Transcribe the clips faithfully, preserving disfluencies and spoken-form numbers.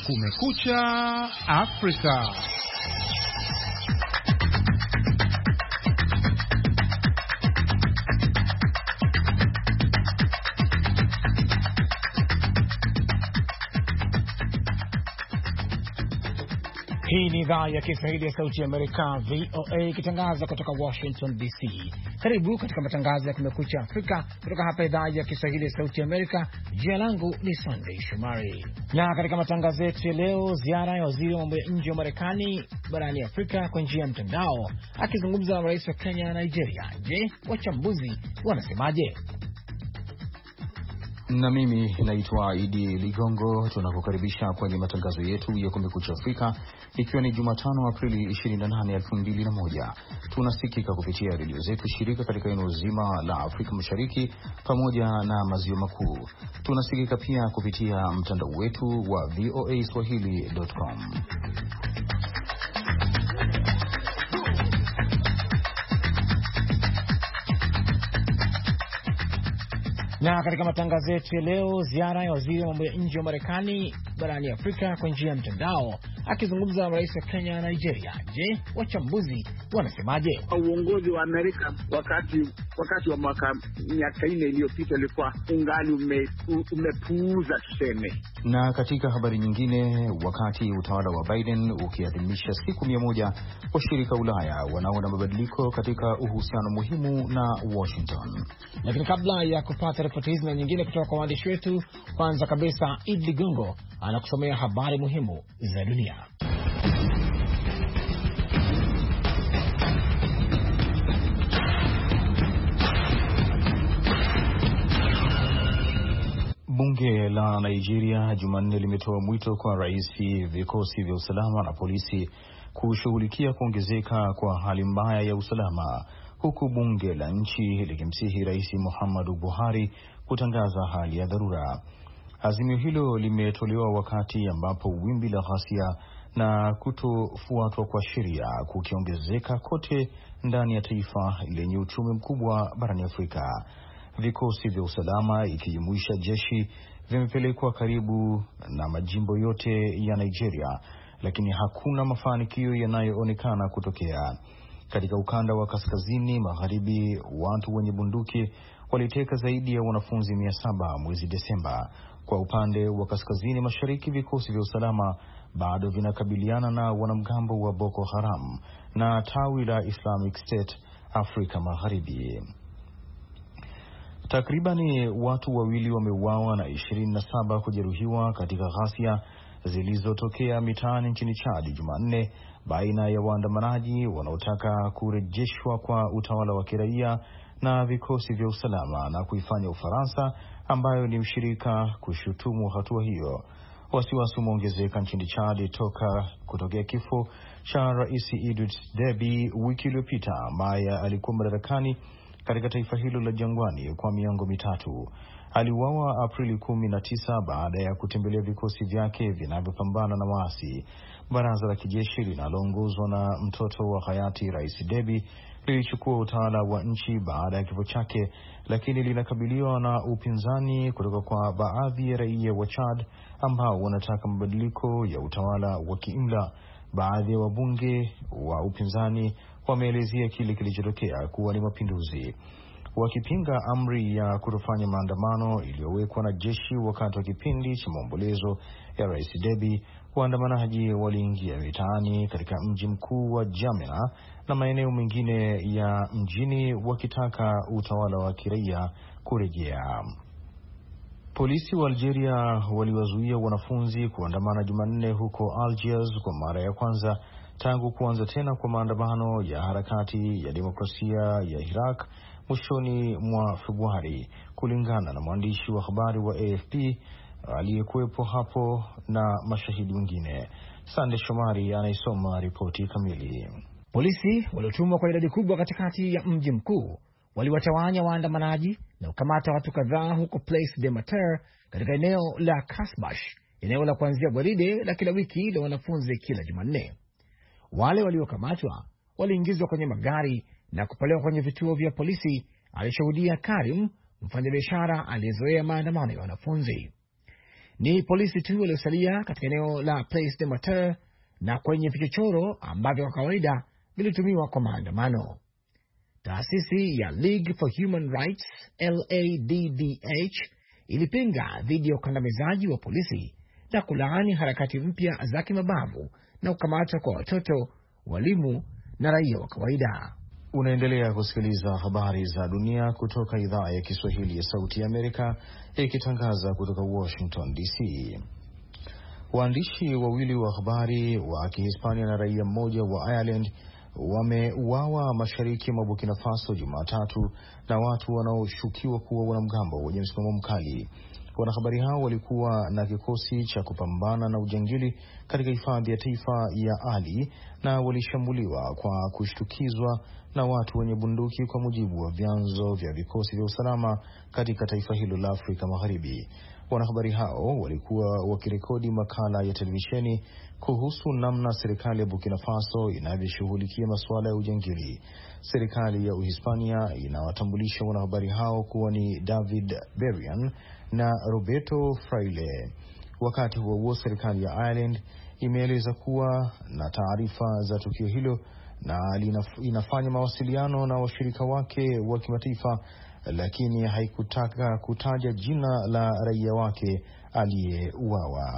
Kumekucha Afrika. Hii ni idhaa ya Kiswahili ya Sauti ya Amerika, V O A, ikitangaza kutoka Washington D C. Karibu katika matangazo ya Kumekucha Afrika kutoka hapa idhaa ya Kiswahili ya Sauti ya Amerika. Jina langu ni Sunday Shomari. Na katika matangazo yetu ya leo, ziara ya waziri wa mambo ya nje wa Marekani barani Afrika kwa njia ya mtandao, akizungumza na rais wa Kenya na Nigeria. Je, wachambuzi wanasemaje? Na mimi naitwa Idi Ligongo. Tunakukaribisha kwenye matangazo yetu ya Kumekucha Afrika, ikiwa ni Jumatano Aprili ishirini na nane, elfu mbili na moja. Tunasikika kupitia redio zetu shirika katika eneo zima la Afrika Mashariki pamoja na maziwa makuu. Tunasikika pia kupitia mtandao wetu wa V O A swahili dot com. Na katika matangazo yetu ya leo, ziara ya waziri wa mambo ya nje wa Marekani barani Afrika kwa njia ya mtandao, akizungumza na rais wa Kenya na Nigeria. Je, wachambuzi wanasemaje? Uongozi wa Amerika wakati wakati wa mwaka miaka nne iliyopita ilikuwa ungali ume, umepuuza tuseme. Na katika habari nyingine, wakati utawala wa Biden ukiadhimisha siku mia moja, washirika Ulaya wanaona mabadiliko katika uhusiano muhimu na Washington. Lakini kabla ya kupata ripoti hizi na nyingine kutoka kwa waandishi wetu, kwanza kabisa Idi Ligongo anakusomea habari muhimu za dunia. Bunge la Nigeria Jumanne limetoa mwito kwa rais, vikosi vya usalama na polisi kushughulikia kuongezeka kwa hali mbaya ya usalama, huku bunge la nchi likimsihi Rais Muhammadu Buhari kutangaza hali ya dharura. Azimio hilo limetolewa wakati ambapo wimbi la ghasia na kutofuatwa kwa sheria kukiongezeka kote ndani ya taifa lenye uchumi mkubwa barani Afrika. Vikosi vya usalama ikijumuisha jeshi vimepelekwa karibu na majimbo yote ya Nigeria, lakini hakuna mafanikio yanayoonekana kutokea. Katika ukanda wa kaskazini magharibi, watu wenye bunduki waliteka zaidi ya wanafunzi mia saba mwezi Desemba. Kwa upande wa kaskazini mashariki, vikosi vya usalama bado vinakabiliana na wanamgambo wa Boko Haram na tawi la Islamic State Afrika Magharibi. Takribani watu wawili wameuawa na ishirini na saba kujeruhiwa katika ghasia zilizotokea mitaani nchini Chad Jumanne baina ya waandamanaji wanaotaka kurejeshwa kwa utawala wa kiraia na vikosi vya usalama na kuifanya Ufaransa, ambayo ni mshirika, kushutumu hatua hiyo. Wasiwasi umeongezeka nchini Chad toka kutokea kifo cha Rais Idriss Deby wiki iliyopita, ambaye alikuwa madarakani katika taifa hilo la jangwani kwa miongo mitatu. Aliuawa Aprili kumi na tisa baada ya kutembelea vikosi vyake vinavyopambana na waasi. Baraza la kijeshi linaloongozwa na mtoto wa hayati Rais Deby lilichukua utawala wa nchi baada ya kifo chake, lakini linakabiliwa na upinzani kutoka kwa baadhi ya raia wa Chad ambao wanataka mabadiliko ya utawala wa kiimla. Baadhi ya wabunge wa upinzani wameelezea kile kilichotokea kuwa ni mapinduzi, wakipinga amri ya kutofanya maandamano iliyowekwa na jeshi wakati wa kipindi cha maombolezo ya Rais Deby. Waandamanaji waliingia mitaani katika mji mkuu wa Jamena na maeneo mengine ya mjini wakitaka utawala wa kiraia kurejea. Polisi wa Algeria waliwazuia wanafunzi kuandamana Jumanne huko Algiers kwa mara ya kwanza tangu kuanza tena kwa maandamano ya harakati ya demokrasia ya Iraq mwishoni mwa Februari, kulingana na mwandishi wa habari wa A F P aliyekuwepo hapo na mashahidi wengine. Sande Shomari anaisoma ripoti kamili. Polisi waliotumwa kwa idadi kubwa katikati ya mji mkuu waliwatawanya waandamanaji na kukamata watu kadhaa huko Place de Mater katika eneo la Kasbash, eneo la kuanzia gwaride la kila wiki la wanafunzi kila Jumanne. Wale waliokamatwa waliingizwa kwenye magari na kupelekwa kwenye vituo vya polisi, alishuhudia Karim, mfanyabiashara aliyezoea maandamano ya wanafunzi. Ni polisi tu waliosalia katika eneo la Place des Martyrs na kwenye vichochoro ambavyo kwa kawaida vilitumiwa kwa maandamano. Taasisi ya League for Human Rights L A D D H ilipinga dhidi ya ukandamizaji wa polisi na kulaani harakati mpya za kimabavu na kukamatwa kwa watoto, walimu na raia wa kawaida. Unaendelea kusikiliza habari za dunia kutoka idhaa ya Kiswahili ya Sauti ya Amerika ikitangaza kutoka Washington D C. Waandishi wawili wa habari wa Kihispania na raia mmoja wa Ireland wameuawa mashariki mwa Burkina Faso Jumatatu na watu wanaoshukiwa kuwa wanamgambo wenye msimamo mkali. Wanahabari hao walikuwa na kikosi cha kupambana na ujangili katika hifadhi ya taifa ya Ali na walishambuliwa kwa kushtukizwa na watu wenye bunduki, kwa mujibu wa vyanzo vya vikosi vya usalama katika taifa hilo la Afrika Magharibi. Wanahabari hao walikuwa wakirekodi makala ya televisheni kuhusu namna serikali ya Burkina Faso inavyoshughulikia masuala ya ujangili. Serikali ya Uhispania inawatambulisha wanahabari hao kuwa ni David Berian na Roberto Fraile. Wakati huo huo, serikali ya Ireland imeeleza kuwa na taarifa za tukio hilo na inafanya mawasiliano na washirika wake wa kimataifa, lakini haikutaka kutaja jina la raia wake aliyeuawa.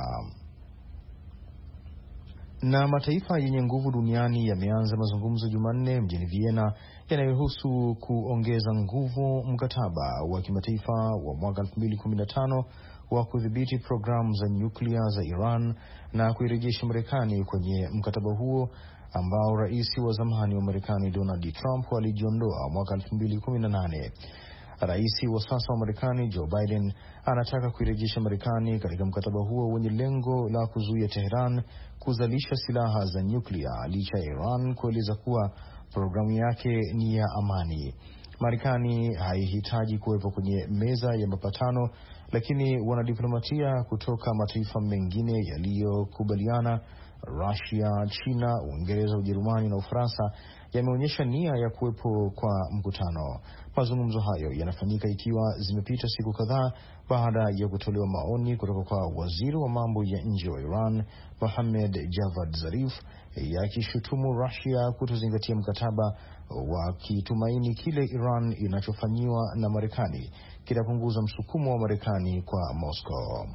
Na mataifa yenye nguvu duniani yameanza mazungumzo Jumanne mjini Vienna yanayohusu kuongeza nguvu mkataba wa kimataifa wa mwaka elfu mbili kumi na tano wa kudhibiti programu za nyuklia za Iran na kuirejesha Marekani kwenye mkataba huo ambao rais wa zamani wa Marekani Donald Trump alijiondoa mwaka elfu mbili kumi na nane. Rais wa sasa wa Marekani Joe Biden anataka kuirejesha Marekani katika mkataba huo wenye lengo la kuzuia Tehran kuzalisha silaha za nyuklia, licha ya Iran kueleza kuwa programu yake ni ya amani. Marekani haihitaji kuwepo kwenye meza ya mapatano, lakini wanadiplomatia kutoka mataifa mengine yaliyokubaliana, Russia, China, Uingereza, Ujerumani na Ufaransa, yameonyesha nia ya kuwepo kwa mkutano. Mazungumzo hayo yanafanyika ikiwa zimepita siku kadhaa baada ya kutolewa maoni kutoka kwa waziri wa mambo ya nje wa Iran Mohammad Javad Zarif yakishutumu Russia kutozingatia mkataba, wakitumaini kile Iran inachofanyiwa na Marekani kitapunguza msukumo wa Marekani kwa Moscow.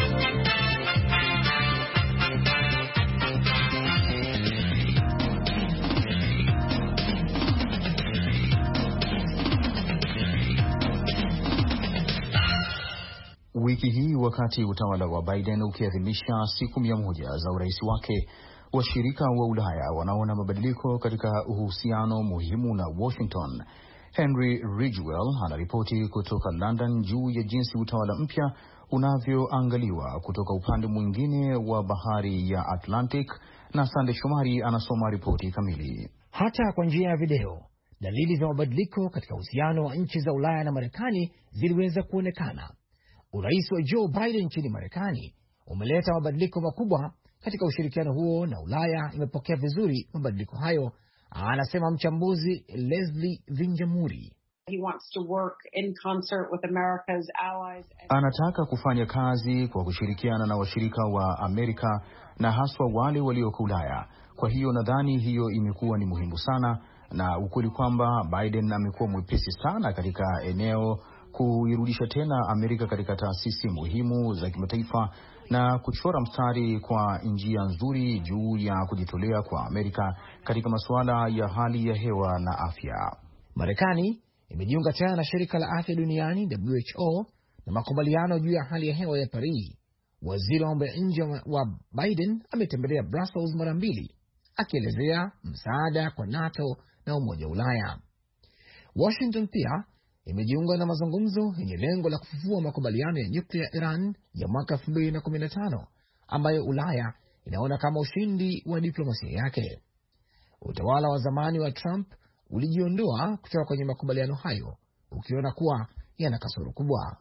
Wiki hii, wakati utawala wa Biden ukiadhimisha siku mia moja za urais wake, washirika wa Ulaya wanaona mabadiliko katika uhusiano muhimu na Washington. Henry Ridgwell anaripoti kutoka London juu ya jinsi utawala mpya unavyoangaliwa kutoka upande mwingine wa bahari ya Atlantic, na Sande Shomari anasoma ripoti kamili. Hata kwa njia ya video, dalili za mabadiliko katika uhusiano wa nchi za Ulaya na Marekani ziliweza kuonekana. Urais wa Joe Biden nchini Marekani umeleta mabadiliko makubwa katika ushirikiano huo, na Ulaya imepokea vizuri mabadiliko hayo, anasema mchambuzi Leslie Vinjamuri. He wants to work in concert with America's allies. Anataka kufanya kazi kwa kushirikiana na washirika wa Amerika na haswa wale walioko Ulaya. Kwa hiyo nadhani hiyo imekuwa ni muhimu sana, na ukweli kwamba Biden amekuwa mwepesi sana katika eneo kuirudisha tena Amerika katika taasisi muhimu za kimataifa na kuchora mstari kwa njia nzuri juu ya kujitolea kwa Amerika katika masuala ya hali ya hewa na afya. Marekani imejiunga tena na shirika la afya duniani W H O na makubaliano juu ya hali ya hewa ya Paris. Waziri wa mambo ya nje wa Biden ametembelea Brussels mara mbili, akielezea msaada kwa NATO na Umoja wa Ulaya. Washington pia imejiunga na mazungumzo yenye lengo la kufufua makubaliano ya nyuklia Iran ya mwaka elfu mbili kumi na tano ambayo Ulaya inaona kama ushindi wa diplomasia yake. Utawala wa zamani wa Trump ulijiondoa kutoka kwenye makubaliano hayo, ukiona kuwa yana kasoro kubwa.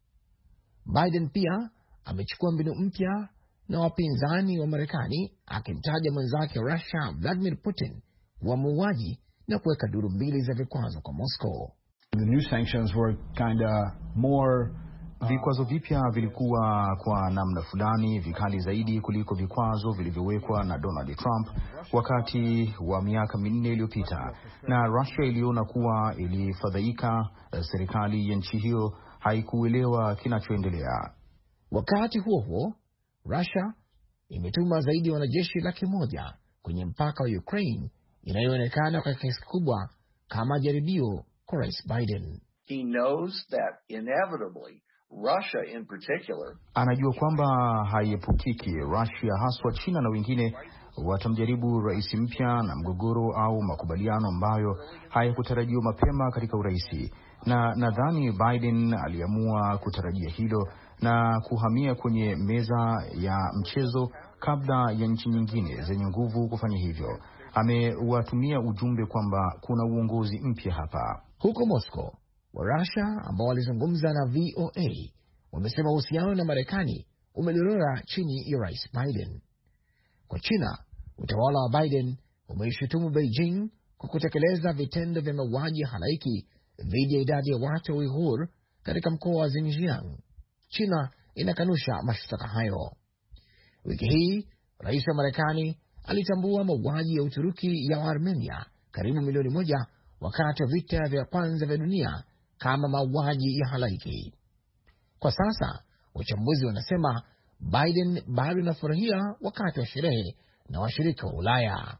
Biden pia amechukua mbinu mpya na wapinzani wa Marekani, akimtaja mwenzake wa Russia Vladimir Putin kuwa muuaji na kuweka duru mbili za vikwazo kwa Moscow. The new sanctions were kind of more Vikwazo vipya vilikuwa kwa namna fulani vikali zaidi kuliko vikwazo vilivyowekwa na Donald Trump wakati wa miaka minne iliyopita, na Russia iliona kuwa ilifadhaika. Serikali ya nchi hiyo haikuelewa kinachoendelea. Wakati huo huo, Russia imetuma zaidi ya wanajeshi laki moja kwenye mpaka wa Ukraine, inayoonekana kwa kiasi kubwa kama jaribio kwa Rais Biden. He knows that inevitably Russia in particular, anajua kwamba haiepukiki Russia, haswa China na wengine, watamjaribu rais mpya na mgogoro au makubaliano ambayo hayakutarajiwa mapema katika uraisi, na nadhani Biden aliamua kutarajia hilo na kuhamia kwenye meza ya mchezo kabla ya nchi nyingine zenye nguvu kufanya hivyo. Amewatumia ujumbe kwamba kuna uongozi mpya hapa. Huko Moscow, wa Russia ambao walizungumza na V O A wamesema uhusiano na Marekani umedorora chini ya Rais Biden. Kwa China, utawala wa Biden umeishutumu Beijing kwa kutekeleza vitendo vya mauaji halaiki dhidi ya idadi ya watu wa Uighur katika mkoa wa Xinjiang. China inakanusha mashtaka hayo. Wiki hii, rais wa Marekani alitambua mauaji ya Uturuki ya Armenia karibu milioni moja wakati wa vita vya kwanza vya dunia kama mauaji ya halaiki. Kwa sasa, wachambuzi wanasema Biden bado anafurahia wakati wa sherehe na washirika wa Ulaya.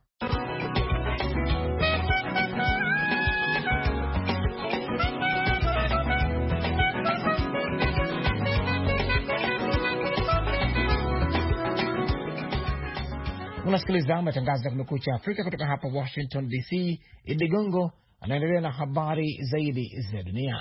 Unasikiliza matangazo ya Kumekucha Afrika kutoka hapa Washington D C. Idi Gongo anaendelea na habari zaidi za dunia.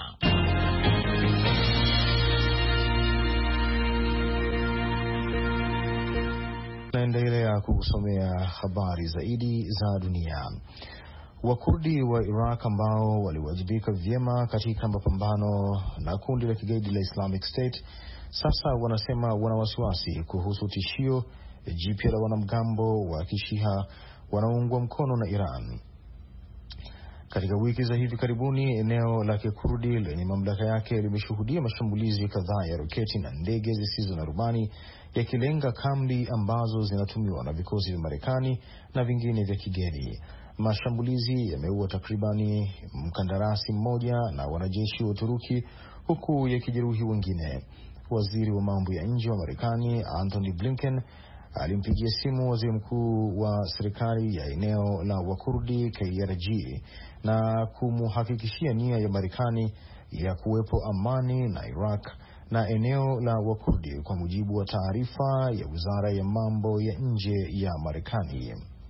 Naendelea kukusomea habari zaidi za dunia. Wakurdi wa Iraq ambao waliwajibika vyema katika mapambano na kundi la kigaidi la Islamic State sasa wanasema wana wasiwasi kuhusu tishio jipya la wanamgambo wa Kishia wanaoungwa mkono na Iran. Katika wiki za hivi karibuni, eneo la Kikurdi lenye mamlaka yake limeshuhudia mashambulizi kadhaa ya roketi na ndege zisizo na rubani yakilenga kambi ambazo zinatumiwa na vikosi vya Marekani na vingine vya kigeni. Mashambulizi yameua takribani mkandarasi mmoja na wanajeshi wa Uturuki, huku yakijeruhi wengine. Waziri wa mambo ya nje wa Marekani Anthony Blinken alimpigia simu waziri mkuu wa serikali ya eneo la Wakurdi K R G na kumuhakikishia nia ya Marekani ya kuwepo amani na Iraq na eneo la Wakurdi, kwa mujibu wa taarifa ya Wizara ya Mambo ya Nje ya Marekani.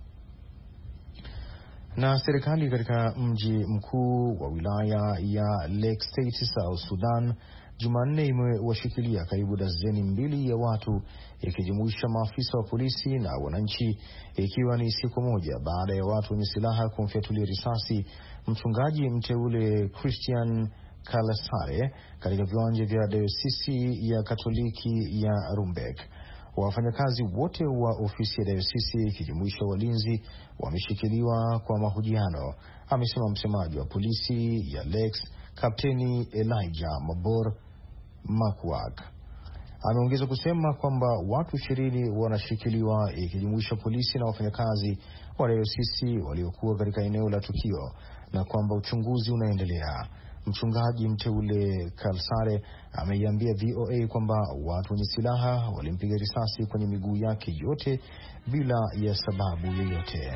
Na serikali katika mji mkuu wa wilaya ya Lake State, South Sudan, Jumanne imewashikilia karibu dazeni mbili ya watu, ikijumuisha maafisa wa polisi na wananchi, ikiwa ni siku moja baada ya watu wenye silaha kumfyatulia risasi mchungaji mteule Christian Kalasare katika viwanja vya dayosisi ya Katoliki ya Rumbek. Wafanyakazi wote wa ofisi ya dayosisi, ikijumuisha walinzi, wameshikiliwa kwa mahojiano, amesema msemaji wa polisi ya Lex, Kapteni Elijah Mabor Makwak. Ameongeza kusema kwamba watu ishirini wanashikiliwa, ikijumuisha polisi na wafanyakazi wa dayosisi waliokuwa katika eneo la tukio, na kwamba uchunguzi unaendelea. Mchungaji mteule Kalsare ameiambia V O A kwamba watu wenye silaha walimpiga risasi kwenye miguu yake yote bila ya sababu yoyote.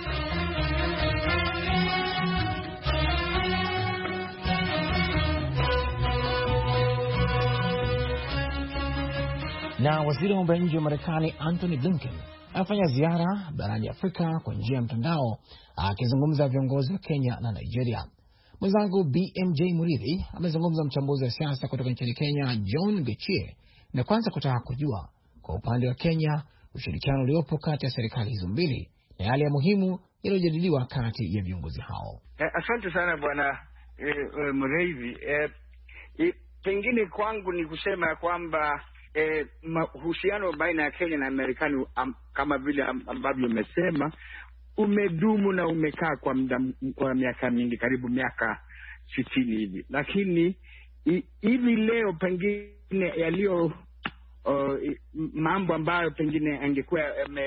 Na waziri wa mambo ya nje wa Marekani Anthony Blinken anafanya ziara barani Afrika kwa njia ya mtandao, akizungumza viongozi wa Kenya na Nigeria. Mwenzangu B M J Muridhi amezungumza mchambuzi wa siasa kutoka nchini Kenya John Gechie, na kwanza kutaka kujua kwa upande wa Kenya ushirikiano uliopo kati ya serikali hizo mbili na yale ya muhimu yaliyojadiliwa kati ya viongozi hao. Eh, asante sana bwana eh, eh, Muridhi. Eh, eh, pengine kwangu ni kusema kwamba eh, mahusiano baina ya Kenya na Marekani um, kama vile ambavyo umesema umedumu na umekaa kwa muda, kwa miaka mingi, karibu miaka sitini hivi. Lakini hivi leo pengine yaliyo Uh, mambo ambayo pengine angekuwa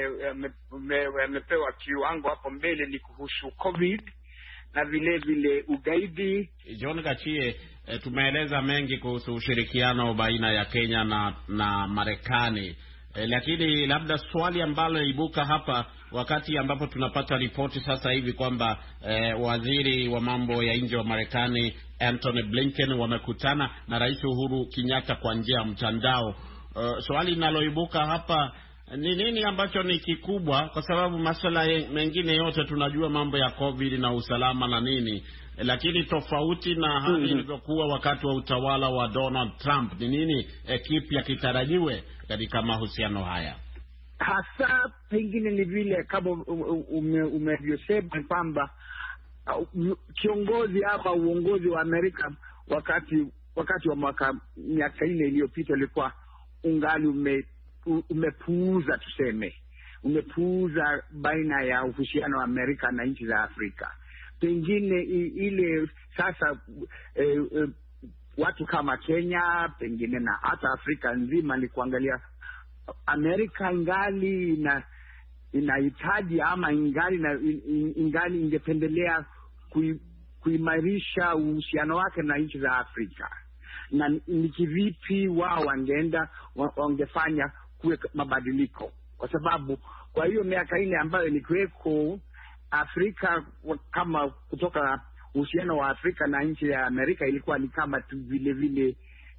yamepewa kiwango hapo mbele ni kuhusu COVID na vile vile ugaidi. John Gachie, e, tumeeleza mengi kuhusu ushirikiano baina ya Kenya na na Marekani. E, lakini labda swali ambalo ibuka hapa wakati ambapo tunapata ripoti sasa hivi kwamba e, waziri wa mambo ya nje wa Marekani Anthony Blinken wamekutana na Rais Uhuru Kenyatta kwa njia ya mtandao. Uh, swali linaloibuka hapa ni nini ambacho ni kikubwa, kwa sababu masuala mengine yote tunajua mambo ya COVID na usalama na nini, lakini tofauti na hali mm-hmm. ilivyokuwa wakati wa utawala wa Donald Trump, ni nini eh, kipya kitarajiwe katika mahusiano haya? Hasa pengine ni vile kama umevyosema ume kwamba uh, kiongozi hapa uongozi wa Amerika wakati wakati wa mwaka miaka nne iliyopita ilikuwa ungali ume, umepuuza tuseme umepuuza baina ya uhusiano wa Amerika na nchi za Afrika. Pengine ile sasa e, e, watu kama Kenya pengine na hata Afrika nzima ni kuangalia Amerika ingali na inahitaji ama ingali na ingali ingependelea kui, kuimarisha uhusiano wake na nchi za Afrika, na ni kivipi wao wangeenda wangefanya kuwe mabadiliko, kwa sababu kwa hiyo miaka ile ambayo ilikuweko Afrika kama kutoka uhusiano wa Afrika na nchi ya Amerika ilikuwa ni kama tu vile vile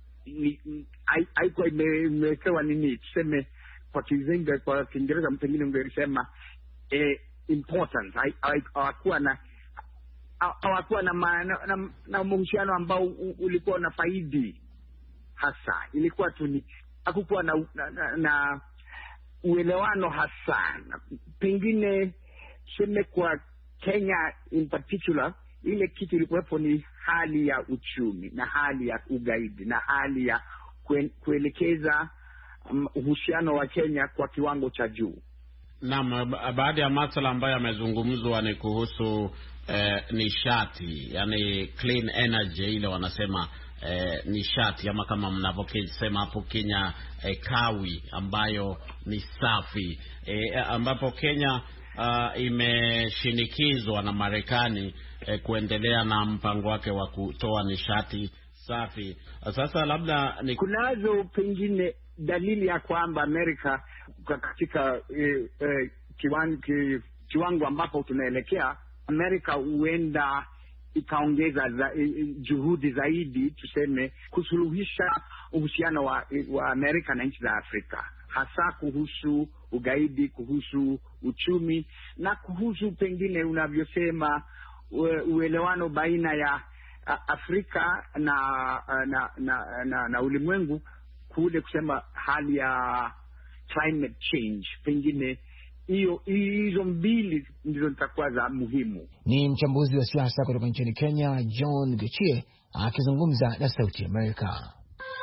haikuwa imewekewa nini tuseme kwa Kiingereza kwa Kiingereza mpengine ungesema eh, important. Hawakuwa na hawakuwa na na, na uhusiano ambao ulikuwa na faidi hasa, ilikuwa tu ni hakukuwa na, na, na, na uelewano hasa. Pengine tuseme kwa Kenya in particular ile kitu ilikuwepo ni hali ya uchumi na hali ya ugaidi na hali ya kue, kuelekeza um, uhusiano wa Kenya kwa kiwango cha juu. Naam, baada ya masuala ambayo yamezungumzwa ni kuhusu eh, nishati, yani clean energy, ile wanasema eh, nishati ama kama mnavyosema hapo Kenya eh, kawi ambayo ni safi, eh, ambapo Kenya uh, imeshinikizwa na Marekani eh, kuendelea na mpango wake wa kutoa nishati safi. Sasa labda ni kunazo pengine dalili ya kwamba Amerika katika eh, eh, kiwango, kiwango ambapo tunaelekea, Amerika huenda ikaongeza za, eh, juhudi zaidi tuseme kusuluhisha uhusiano wa, wa Amerika na nchi za Afrika, hasa kuhusu ugaidi, kuhusu uchumi na kuhusu pengine unavyosema uelewano baina ya Afrika na na na, na, na ulimwengu kule, kusema hali ya climate change. Pengine hiyo hizo mbili ndizo zitakuwa za muhimu. Ni mchambuzi wa siasa kutoka nchini Kenya, John Gachie akizungumza na Sauti Amerika.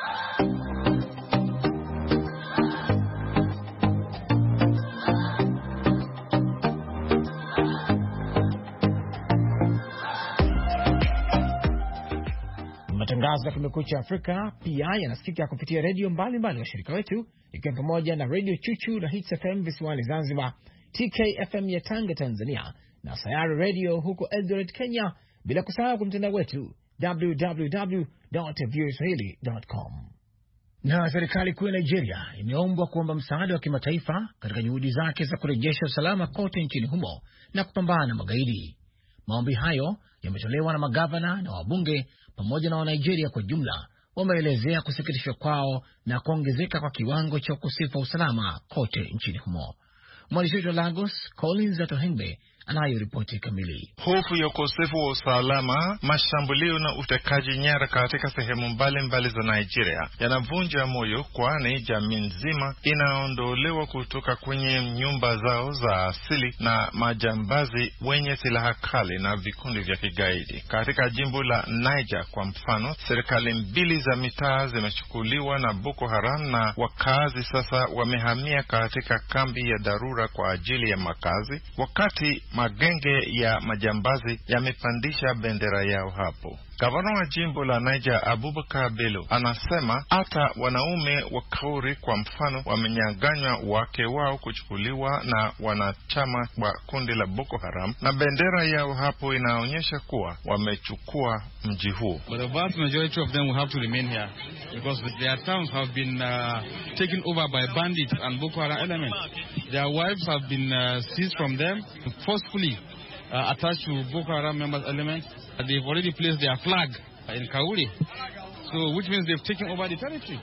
Matangazo ya Kumekucha Afrika pia yanasikika kupitia redio mbalimbali washirika wetu, ikiwa pamoja na Radio Chuchu na Hits F M visiwani Zanzibar, T K F M ya Tanga Tanzania, na Sayari Radio huko Eldoret Kenya, bila kusahau mtandao wetu w w w dot v o a swahili dot com. Na serikali kuu ya Nigeria imeombwa kuomba msaada wa kimataifa katika juhudi zake za kurejesha usalama kote nchini humo na kupambana na magaidi. Maombi hayo yametolewa na magavana na wabunge pamoja na wa Nigeria kwa jumla. Wameelezea kusikitishwa kwao na kuongezeka kwa kiwango cha ukosefu wa usalama kote nchini humo. Mwandishi wetu wa Lagos, Collins Atohengbe, anayo ripoti kamili. Hofu ya ukosefu wa usalama, mashambulio na utekaji nyara katika sehemu mbalimbali za Nigeria yanavunja moyo, kwani jamii nzima inaondolewa kutoka kwenye nyumba zao za asili na majambazi wenye silaha kali na vikundi vya kigaidi. Katika jimbo la Niger kwa mfano, serikali mbili za mitaa zimechukuliwa na Boko Haram na wakazi sasa wamehamia katika kambi ya dharura kwa ajili ya makazi, wakati magenge ya majambazi yamepandisha bendera yao hapo. Gavana wa jimbo la Niger Abubakar Bello anasema hata wanaume wa Kauri kwa mfano wamenyanganywa wake wao kuchukuliwa na wanachama wa kundi la Boko Haram, na bendera yao hapo inaonyesha kuwa wamechukua mji huu. But the vast majority of them will have to remain here because their towns have been uh, taken over by bandits and Boko Haram elements. Their wives have been uh, seized from them, forcefully uh, attached to Boko Haram members elements. They've already placed their flag in Kauri, so which means they've taken over the territory.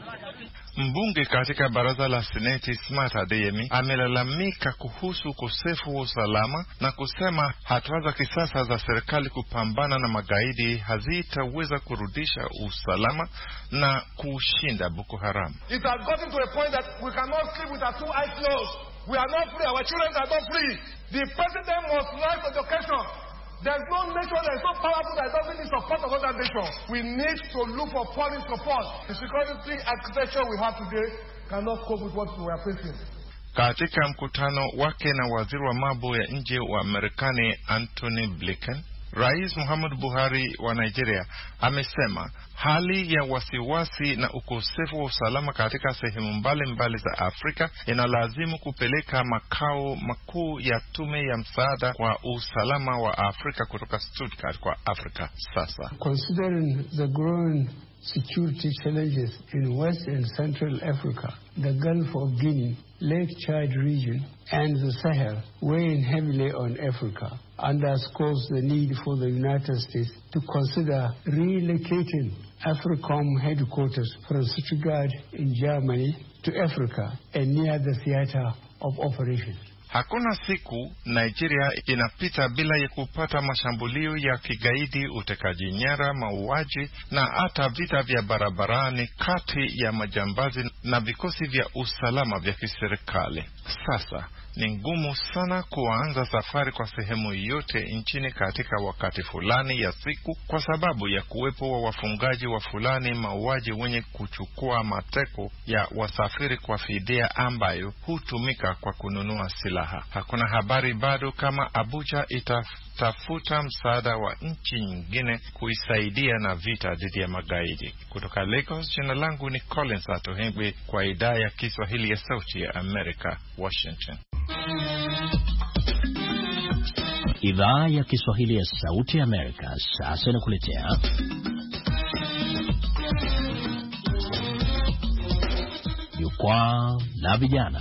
Mbunge katika baraza la Seneti Smart Adeyemi amelalamika kuhusu ukosefu wa usalama na kusema hatua za kisasa za serikali kupambana na magaidi hazitaweza kurudisha usalama na kushinda Boko Haram. It has gotten to a point that we cannot sleep with our two eyes closed. We are not free. Our children are not free. The president must rise to the occasion. There's no nation that is so powerful that doesn't need support of other nations. We need to look for foreign support. The security architecture we have today cannot cope with what we are facing. Katika mkutano wake na waziri wa mambo ya nje wa Marekani Anthony Blinken, Rais Muhammad Buhari wa Nigeria amesema hali ya wasiwasi na ukosefu wa usalama katika sehemu mbalimbali za Afrika inalazimu kupeleka makao makuu ya tume ya msaada kwa usalama wa Afrika kutoka Stuttgart kwa Afrika sasa. Considering the growing security challenges in West and Central Africa, the Gulf of Guinea, Lake Chad region, and the Sahel weighing heavily on Africa, underscores the need for the United States to consider relocating AFRICOM headquarters from Stuttgart in Germany to Africa and near the theater of operations. Hakuna siku Nigeria inapita bila ya kupata mashambulio ya kigaidi, utekaji nyara, mauaji na hata vita vya barabarani kati ya majambazi na vikosi vya usalama vya kiserikali. Sasa ni ngumu sana kuanza safari kwa sehemu yote nchini katika wakati fulani ya siku kwa sababu ya kuwepo wa wafungaji wa fulani, mauaji wenye kuchukua mateko ya wasafiri kwa fidia ambayo hutumika kwa kununua silaha. Hakuna habari bado kama Abuja itatafuta msaada wa nchi nyingine kuisaidia na vita dhidi ya magaidi. Kutoka Lagos, jina langu ni Collins Atohengwe kwa idhaa ya Kiswahili ya Sauti ya Amerika, Washington. Idhaa ya Kiswahili ya Sauti ya Amerika sasa inakuletea Jukwaa la Vijana.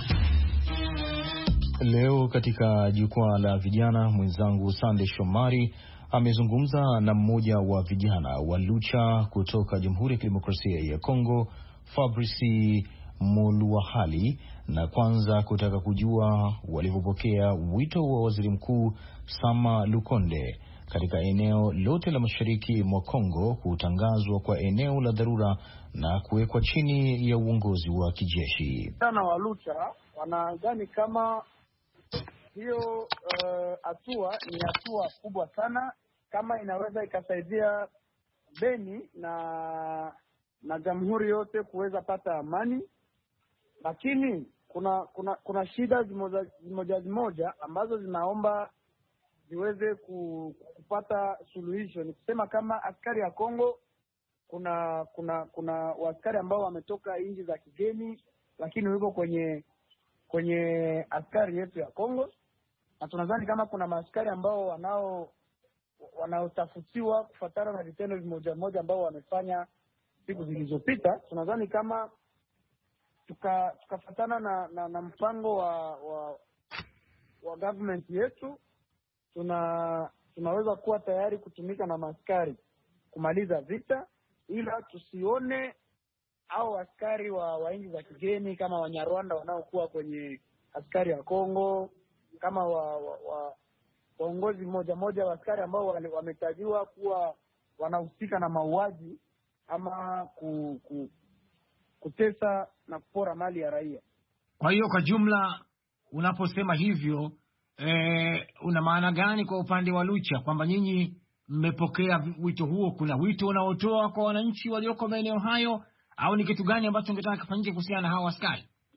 Leo katika Jukwaa la Vijana, mwenzangu Sande Shomari amezungumza na mmoja wa vijana wa Lucha kutoka Jamhuri ya Kidemokrasia ya Kongo, Fabrice Moluahali, na kwanza kutaka kujua walivyopokea wito wa Waziri Mkuu Sama Lukonde katika eneo lote la mashariki mwa Kongo kutangazwa kwa eneo la dharura na kuwekwa chini ya uongozi wa kijeshi. Sana wa Lucha wanadhani kama hiyo hatua uh, ni hatua kubwa sana, kama inaweza ikasaidia Beni na na jamhuri yote kuweza pata amani, lakini kuna kuna kuna shida zimoja zimoja, zimoja ambazo zinaomba ziweze kupata suluhisho. Ni kusema kama askari ya Kongo, kuna kuna kuna waaskari ambao wametoka nchi za kigeni lakini wiko kwenye kwenye askari yetu ya Kongo, na tunadhani kama kuna maaskari ambao wanao wanaotafutiwa kufuatana na vitendo vimoja moja ambao wamefanya siku zilizopita. Tunadhani kama tuka tukafuatana na, na na mpango wa wa, wa government yetu, tuna tunaweza kuwa tayari kutumika na maaskari kumaliza vita, ila tusione au askari wa, wa nchi za kigeni kama Wanyarwanda wanaokuwa kwenye askari ya Kongo, kama wa, wa, wa waongozi moja moja wa askari ambao wametajiwa kuwa wanahusika na mauaji ama ku, ku, kutesa na kupora mali ya raia. Kwa hiyo kwa jumla unaposema hivyo eh, una maana gani kwa upande wa Lucha kwamba nyinyi mmepokea wito huo? Kuna wito unaotoa kwa wananchi walioko maeneo hayo, au ni kitu gani ambacho ungetaka kufanyike kuhusiana na hao askari?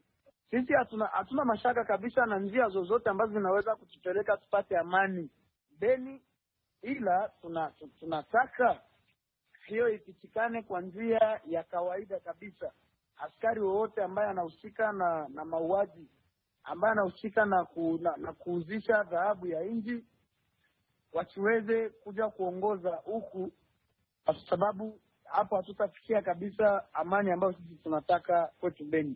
Sisi hatuna hatuna mashaka kabisa na njia zozote ambazo zinaweza kutupeleka tupate amani Beni, ila tuna tunataka hiyo ipitikane kwa njia ya kawaida kabisa. Askari wowote ambaye anahusika na na mauaji, ambaye anahusika na, ku, na, na kuuzisha dhahabu ya nchi, wasiweze kuja kuongoza huku, kwa sababu hapo hatutafikia kabisa amani ambayo sisi tunataka kwetu Beni.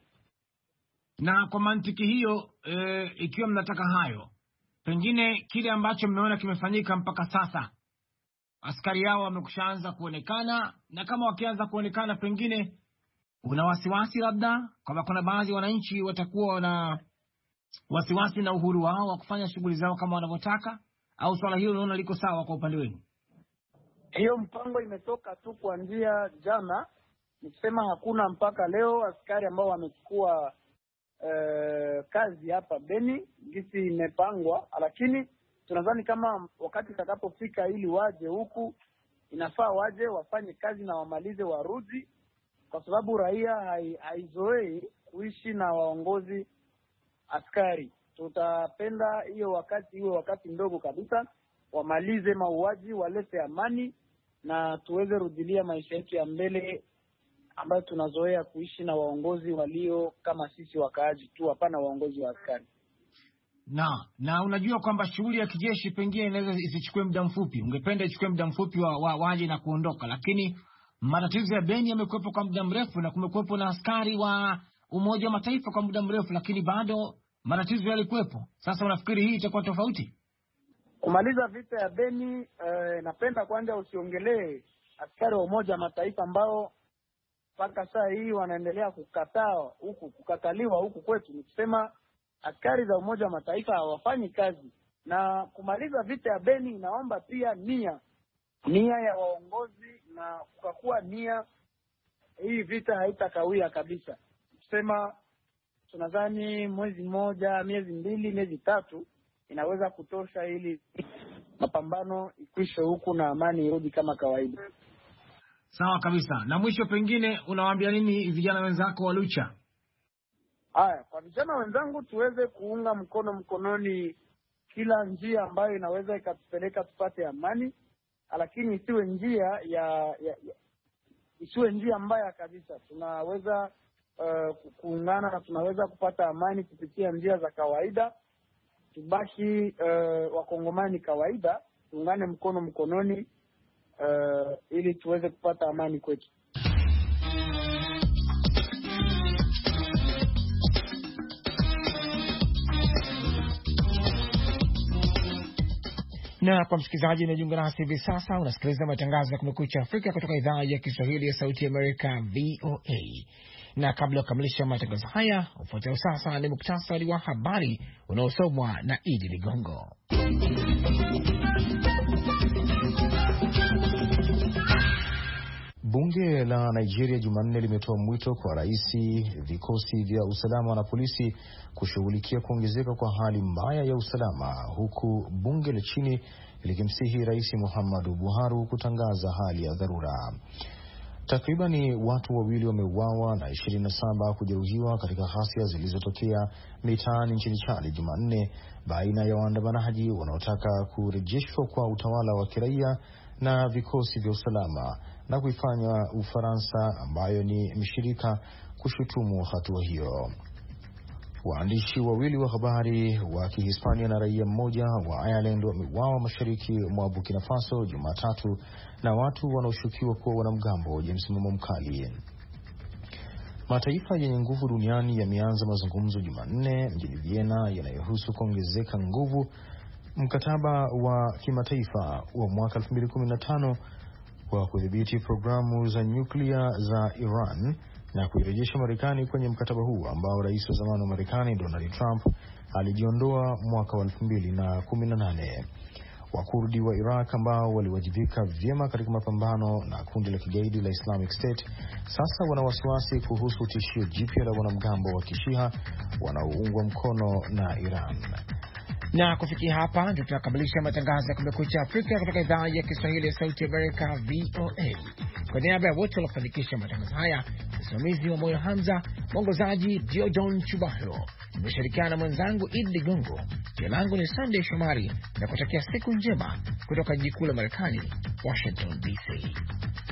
Na kwa mantiki hiyo e, ikiwa mnataka hayo, pengine kile ambacho mmeona kimefanyika mpaka sasa, askari yao wamekushaanza kuonekana, na kama wakianza kuonekana, pengine una wasiwasi labda kama kuna baadhi ya wananchi watakuwa na wasiwasi na uhuru wao wa kufanya shughuli zao kama wanavyotaka, au swala hilo unaona liko sawa kwa upande wenu? Hiyo mpango imetoka tu kuanzia jana, nikisema hakuna mpaka leo askari ambao wamechukua Uh, kazi hapa Beni gisi imepangwa, lakini tunadhani kama wakati utakapofika ili waje huku, inafaa waje wafanye kazi na wamalize warudi, kwa sababu raia haizoei kuishi na waongozi askari. Tutapenda hiyo wakati iwe wakati ndogo kabisa, wamalize mauaji, walete amani na tuweze rudilia maisha yetu ya mbele ambayo tunazoea kuishi na waongozi walio kama sisi wakaaji tu, hapana waongozi wa askari. Na na unajua kwamba shughuli ya kijeshi pengine inaweza isichukue muda mfupi. Ungependa ichukue muda mfupi wa, wa waje na kuondoka, lakini matatizo ya Beni yamekuwepo kwa muda mrefu na kumekuwepo na askari wa Umoja wa Mataifa kwa muda mrefu, lakini bado matatizo yalikuwepo. Sasa unafikiri hii itakuwa tofauti? Kumaliza vita ya Beni, eh, napenda kwanza usiongelee askari wa Umoja wa Mataifa ambao mpaka saa hii wanaendelea kukataa huku, kukataliwa huku kwetu. Nikisema askari za Umoja wa Mataifa hawafanyi kazi, na kumaliza vita ya Beni inaomba pia nia nia ya waongozi, na kwa kuwa nia hii vita haitakawia kabisa. Nikisema tunadhani mwezi mmoja, miezi mbili, miezi tatu inaweza kutosha ili mapambano ikwishe huku na amani irudi kama kawaida. Sawa kabisa. Na mwisho, pengine unawaambia nini vijana wenzako wa Lucha? Haya, kwa vijana wenzangu, tuweze kuunga mkono mkononi kila njia ambayo inaweza ikatupeleka tupate amani, lakini isiwe njia ya, ya, ya isiwe njia mbaya kabisa. Tunaweza uh, kuungana na tunaweza kupata amani kupitia njia za kawaida. Tubaki uh, wakongomani kawaida, tuungane mkono mkononi Uh, ili tuweze kupata amani kwetu. Na kwa msikilizaji unajiunga nasi hivi sasa, unasikiliza matangazo ya Kumekucha Afrika kutoka idhaa ya Kiswahili ya Sauti ya Amerika, V O A. Na kabla ya kukamilisha matangazo haya, ufuatao sasa ni muktasari wa habari unaosomwa na Idi Ligongo. Bunge la Nigeria Jumanne limetoa mwito kwa rais, vikosi vya usalama na polisi kushughulikia kuongezeka kwa hali mbaya ya usalama, huku bunge la chini likimsihi Rais Muhammadu Buhari kutangaza hali ya dharura. Takribani watu wawili wameuawa na ishirini na saba kujeruhiwa katika ghasia zilizotokea mitaani nchini Chad Jumanne baina ya waandamanaji wanaotaka kurejeshwa kwa utawala wa kiraia na vikosi vya usalama, na kuifanya Ufaransa ambayo ni mshirika kushutumu hatua hiyo. Waandishi wawili wa habari wa Kihispania na raia mmoja wa Ireland wameuawa mashariki mwa Burkina Faso Jumatatu na watu wanaoshukiwa kuwa wanamgambo wenye msimamo mkali. Mataifa yenye nguvu duniani yameanza mazungumzo Jumanne mjini Vienna yanayohusu kuongezeka nguvu mkataba wa kimataifa wa mwaka elfu mbili kumi na tano wa kudhibiti programu za nyuklia za Iran na kuirejesha Marekani kwenye mkataba huu ambao rais wa zamani wa Marekani Donald Trump alijiondoa mwaka wa elfu mbili na kumi na nane. Wakurdi wa Iraq ambao waliwajibika vyema katika mapambano na kundi la kigaidi la Islamic State sasa wana wasiwasi kuhusu tishio jipya la wanamgambo wa Kishia wanaoungwa mkono na Iran. Na kufikia hapa ndio tunakamilisha matangazo ya Kumekucha Afrika kutoka idhaa ya Kiswahili ya Sauti ya Amerika, V O A. Kwa niaba ya wote waliofanikisha matangazo haya, msimamizi wa Moyo Hamza, mwongozaji Diodon Chubahiro. Nimeshirikiana na mwenzangu Idi Ligongo. Jina langu ni Sunday Shomari na kutakia siku njema kutoka jiji kuu la Marekani, Washington D C.